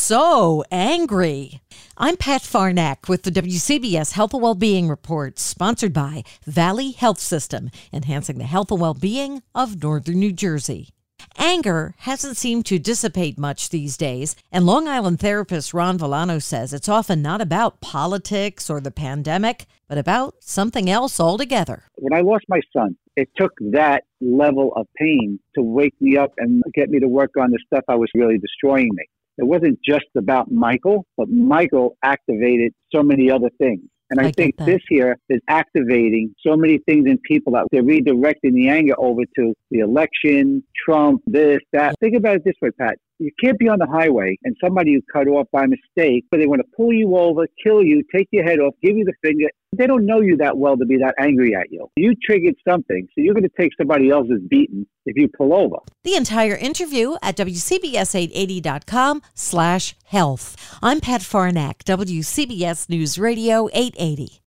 so angry. I'm Pat Farnack with the WCBS Health and Wellbeing Report, sponsored by Valley Health System, enhancing the health and well-being of Northern New Jersey. Anger hasn't seemed to dissipate much these days, and Long Island therapist Ron Villano says it's often not about politics or the pandemic, but about something else altogether. When I lost my son, it took that level of pain to wake me up and get me to work on the stuff that was really destroying me. It wasn't just about Michael, but Michael activated so many other things. And I think this here is activating so many things in people that they're redirecting the anger over to the election, Trump, this, that. Think about it this way, Pat. You can't be on the highway and somebody you cut off by mistake, but they want to pull you over, kill you, take your head off, give you the finger. They don't know you that well to be that angry at you. You triggered something, so you're going to take somebody else's beating if you pull over. The entire interview at WCBS880.com/health. I'm Pat Farnack, WCBS News Radio 880.